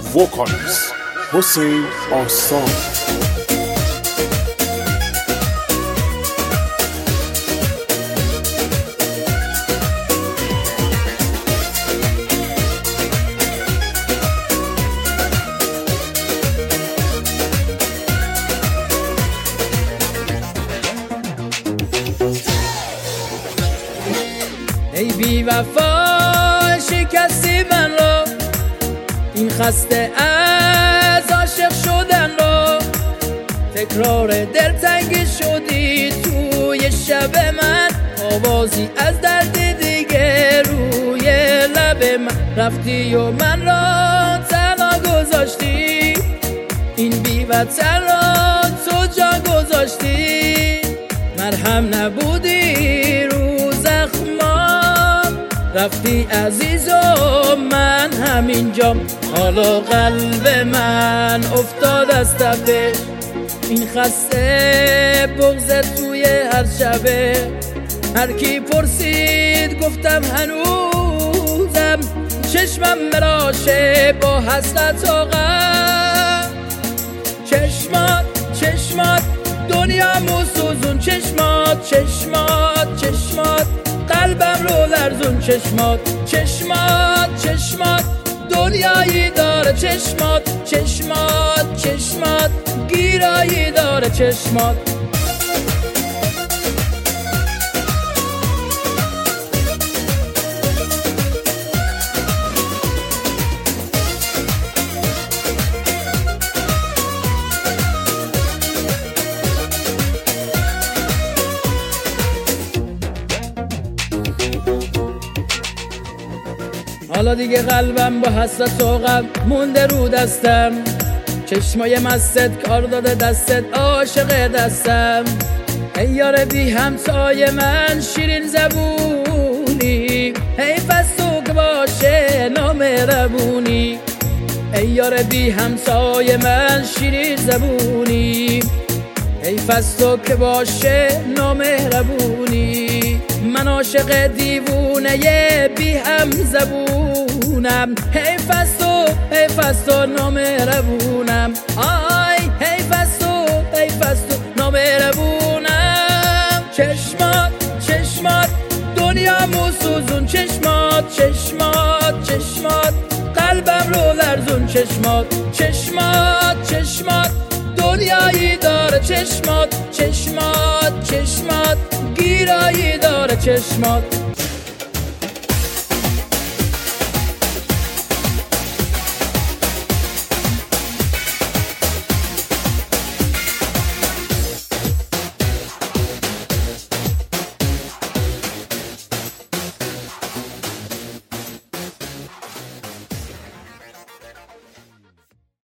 vocalist Hussein Osam. ای بی وفا شکستی من رو، این خسته از عاشق شدن رو، تکرار دلتنگی شدی توی شب من، آوازی از درد دیگه روی لب من، رفتی و من را تنها گذاشتی، این بی وطن را تو جا گذاشتی، مرهم نبودی رو زخمام، رفتی عزیز و من همینجام، حالا قلب من افتاد از تپش، این خسته بغض توی هر شبه، هر کی پرسید گفتم هنوزم، چشمم مراشه با حسرت و غم، چشمات دنیامو سوزون، چشمات قلبم رو لرزون، چشمات دنیایی داره، چشمات گیرایی داره، چشمات. حالا دیگه قلبم با حسرت و غم مونده رو دستم، چشمای مستت کار داده دستت عاشق دستم، ای یار بی همسای من شیرین زبونی، حیف از تو که باشه نامهربونی، ای یار بی همسای من شیرین زبونی، حیف از تو که باشه نامهربونی، من عاشق دیوونه بی هم زبونم، حیف از تو نامهربونم، آی حیف از تو نامهربونم، چشمات دنیامو سوزون، چشمات قلبم رو لرزون، چشمات دنیایی داره، چشمات گیرایی داره، چشمات.